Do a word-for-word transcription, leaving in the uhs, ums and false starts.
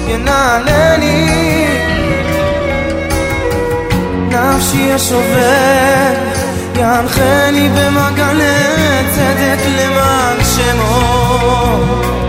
ינעלני נפשי השובר ינחני במעגלי צדק למען שמו